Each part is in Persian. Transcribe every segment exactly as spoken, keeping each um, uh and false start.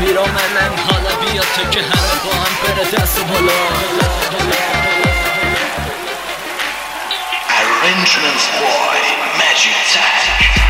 پیرامنم حالا بیا تو که همه با هم بره دست و بالا. Arrangements by Magic Tag.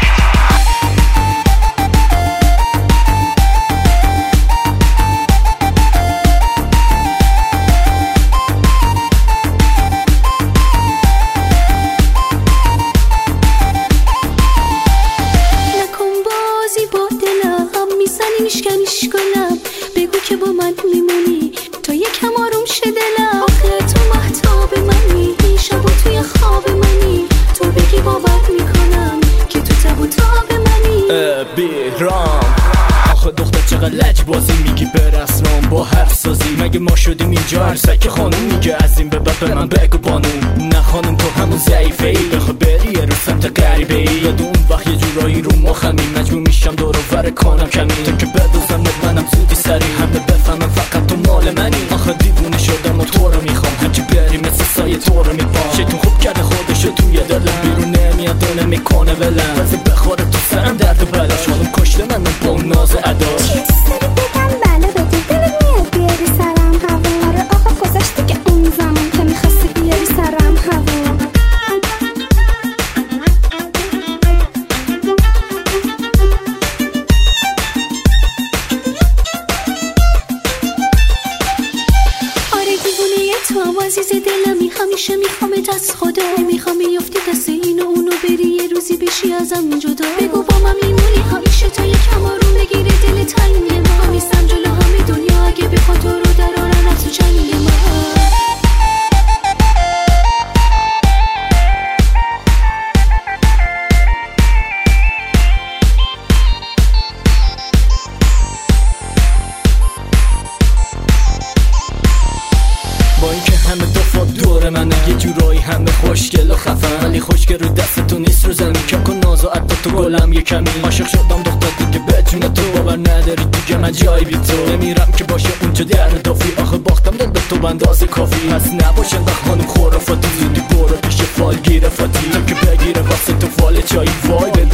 میشکنیش کنم بگو که با من میمونی تا یکم آروم شه دلم. آخه تو مهتاب منی شب و توی خواب منی تو بگی باور میکنم که تو تب و تاب منی. بیرام آخه دختر چقدر لج بازی میگی به رسمم با حرف سازی. مگه ما شدیم اینجا هر سک خانوم میگه از این به بعد به من بگو بانوم. نه خانم تو همون ضعیفه ای بخوا بری یه رو سمت غریبه ای. یاد اون وقت یه جورایی رو مخمی مجبور میشم دور و ور کنم کمی تو که بدوزم منم زودی سری همه بفهمم فقط تو مال منی. آخه دیوونه شدم و تو رو میخوام هرچی بری مثل سایه تو رو میبام. شیطون خوب کرده خودشو توی دلم بیرون نمیاد و نمیکنه ولم. واسه بخوره تو سرم درد و بلاش خانم کشته من با اون ناز اداش. تو هم عزیز دلمی همیشه میخوامت از خدا. میخوام بیفتی دست این و اونو بری یه روزی بشی ازم جدا. بگو با من میمونی همیشه تا یکم آروم بگیره دل تنگ من. میستم جلو همه دنیا اگه بخواد تو رو درارن از تو چنگ من. با اینکه همه دفعه دور منه یه جورایی همه خوشگل و خفن ولی خوشگل رو دست تو نیست رو زمین کم کن ناز و عطا تو گلم یه کمی. عاشق شدم دختر دیگه بدون تو باور نداری دیگه من جایی بی تو نمیرم که باشه اونجا در دافی. آخه باختم دل به تو بندازه کافی پس نباشه وقت خانم خورافاتی زودی برو پیش فال گیره فاتی تا که بگیره واسه تو فال چایی وای.